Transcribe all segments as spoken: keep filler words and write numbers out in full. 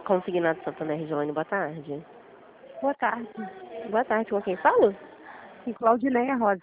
Consignado Santander, Regiolane, boa tarde. Boa tarde. Boa tarde, com quem falo? Com Claudineia Rosa.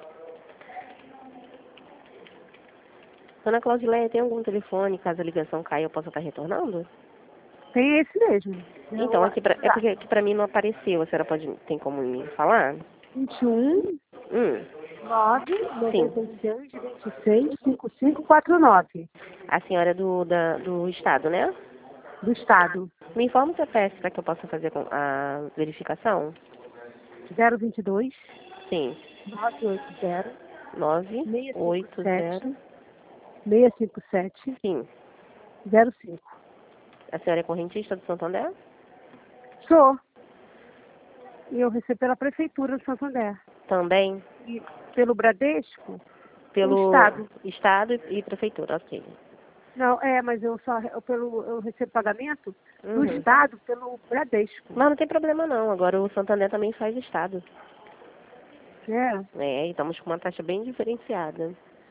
Dona Claudileia, tem algum telefone, caso a ligação caia, eu possa estar retornando? Tem esse mesmo. Então, aqui pra, é porque aqui pra mim não apareceu. A senhora pode, tem como me falar? vinte e um, Hum, nove, sim. noventa e seis, vinte e seis, cinquenta e cinco, quarenta e nove. A senhora é do, da, do estado, né? Do Estado. Me informa o C P F para que eu possa fazer com- a verificação? zero vinte e dois, Sim. nove oito zero, nove seis cinco oito zero. sete, seis cinco sete, Sim. zero cinco. A senhora é correntista do Santander? Sou. E eu recebo pela Prefeitura de Santander. Também? E pelo Bradesco, o Pelo Estado. estado e, e prefeitura, ok. Não, é, mas eu só eu, pelo, eu recebo pagamento do Uhum. Estado pelo Bradesco. Mas não tem problema não. Agora o Santander também faz estado. É. É, e estamos com uma taxa bem diferenciada.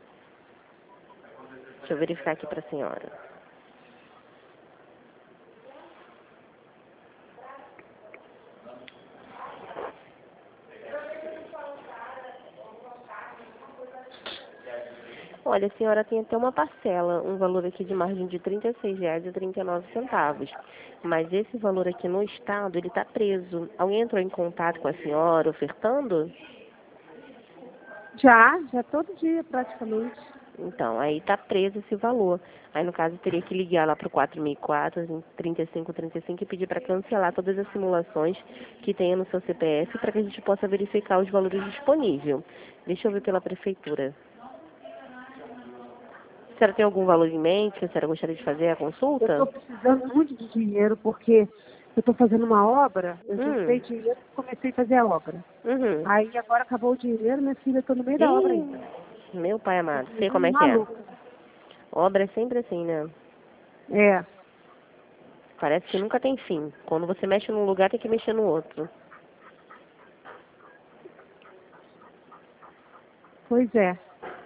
Deixa eu verificar aqui para a senhora. Olha, a senhora tem até uma parcela, um valor aqui de margem de trinta e seis reais e trinta e nove centavos. Mas esse valor aqui no estado, ele está preso. Alguém entrou em contato com a senhora ofertando? Já, já todo dia praticamente. Então, aí está preso esse valor. Aí, no caso, teria que ligar lá para o quatro mil e quatro, trinta e cinco trinta e cinco e pedir para cancelar todas as simulações que tenha no seu C P F para que a gente possa verificar os valores disponíveis. Deixa eu ver pela prefeitura. A senhora tem algum valor em mente que a senhora gostaria de fazer a Eu consulta? estou precisando muito de dinheiro porque eu estou fazendo uma obra, eu juntei Hum, dinheiro e comecei a fazer a obra. uhum. Aí agora acabou o dinheiro, minha filha, eu estou no meio da obra ainda. Ih, meu pai Estou amado, sei como ficando é que é. maluca. Obra é sempre assim, né? É, Parece que nunca tem fim. Quando você mexe num lugar, tem que mexer no outro. pois é.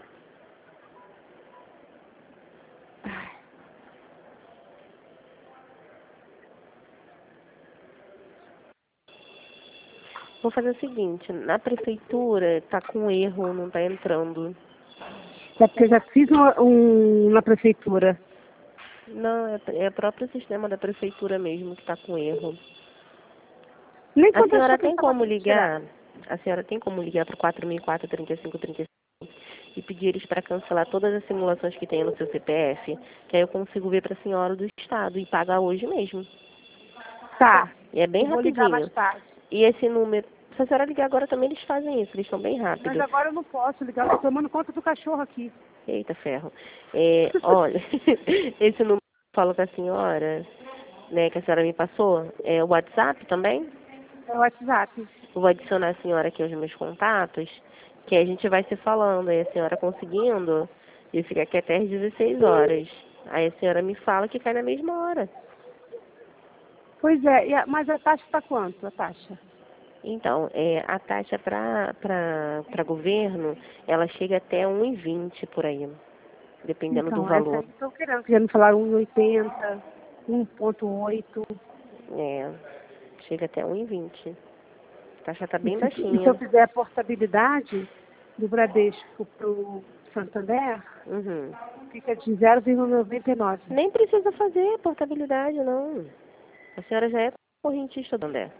Vou fazer o seguinte, na prefeitura tá com erro, não tá entrando. É porque eu já fiz um, um na prefeitura. Não, é, é o próprio sistema da prefeitura mesmo que tá com erro. Nem A quando eu achou senhora que ele tem estava como aqui me tirar. ligar? A senhora tem como ligar para o quatro mil e quatro, trinta e cinco trinta e cinco e pedir eles para cancelar todas as simulações que tem no seu C P F, que aí eu consigo ver para a senhora do estado e pagar hoje mesmo. Tá, E é bem eu vou ligar mais rapidinho. tarde. E esse número, se a senhora ligar agora também eles fazem isso, eles estão bem Mas rápido. agora eu não posso ligar, eu tô tomando conta do cachorro aqui. Eita ferro. É, olha, esse número que eu falo com a senhora, né, que a senhora me passou, é o WhatsApp também? É o WhatsApp. Eu vou adicionar a senhora aqui aos meus contatos, que a gente vai se falando, aí a senhora conseguindo, e fica aqui até às dezesseis horas. Aí a senhora me fala que cai na mesma hora. Pois é, e a- mas a taxa está quanto, a taxa? Então, é, a taxa para governo, ela chega até um e vinte por aí, dependendo do Então, essa valor. aí estou querendo, querendo falar um e oitenta, um ponto oito. É, chega até um e vinte. A taxa está E bem se, e se eu baixinha. fizer a portabilidade do Bradesco para o Santander, Uhum. fica de zero vírgula noventa e nove. Nem precisa fazer portabilidade, não. A senhora já é correntista do André.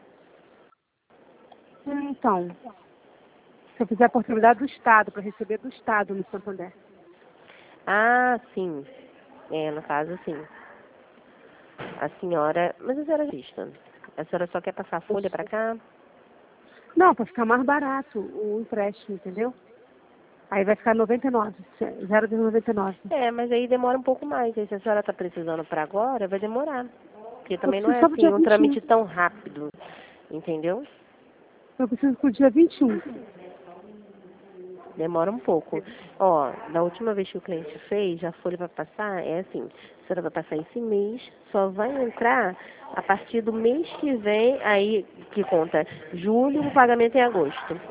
Então, se eu fizer a portabilidade do Estado, para receber do Estado no Santander. Ah, sim. É, no caso, sim. A senhora... Mas a senhora é lista. A senhora só quer passar a folha pra cá? Não, para ficar mais barato o empréstimo, entendeu? Aí vai ficar noventa e nove, zero vírgula noventa e nove. É, mas aí demora um pouco mais. Aí se a senhora tá precisando pra agora, vai demorar. Porque Eu também não preciso é só pro assim dia um vinte e um. trâmite tão rápido. Entendeu? Eu preciso pro dia vinte e um. Demora um pouco. Ó, da última vez que o cliente fez, a folha vai passar, é assim, a senhora vai passar esse mês, só vai entrar a partir do mês que vem, aí que conta julho, o pagamento é em agosto.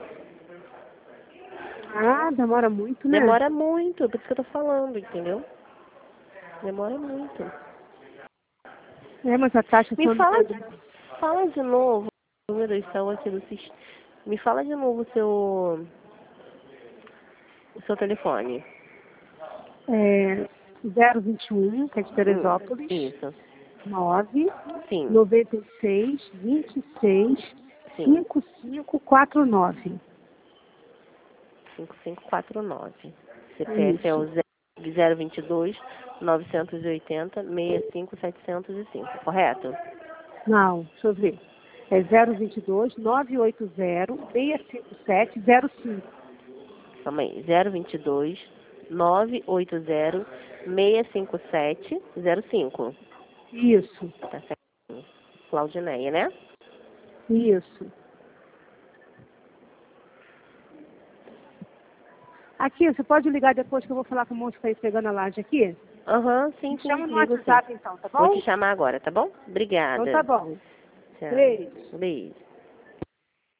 Ah, demora muito, né? Demora muito, por isso que eu tô falando, entendeu? Demora muito. É, mas a taxa... Me fala, de, fala de novo, o número são aqui do sistema. Me fala de novo o seu, o seu telefone. É zero vinte e um, que é de Teresópolis. Isso. nove Sim. noventa e seis, vinte e seis, cinco cinco quatro nove. cinco cinco quatro nove. C P F é o zero vinte e dois, novecentos e oitenta, sessenta e cinco, setecentos e cinco, correto? Não, deixa eu ver. É zero vinte e dois, novecentos e oitenta, seiscentos e cinquenta e sete, zero cinco. Calma aí. zero vinte e dois, novecentos e oitenta, seiscentos e cinquenta e sete, zero cinco. Isso. Tá certo. Claudineia, né? Isso. Aqui, você pode ligar depois que eu vou falar com o moço que está aí pegando a laje aqui? Aham, uhum, sim, Me sim. chama no Ligo, WhatsApp sim. então, tá bom? Vou te chamar agora, tá bom? Obrigada. Então tá bom. Tchau. Beijo. Beijo.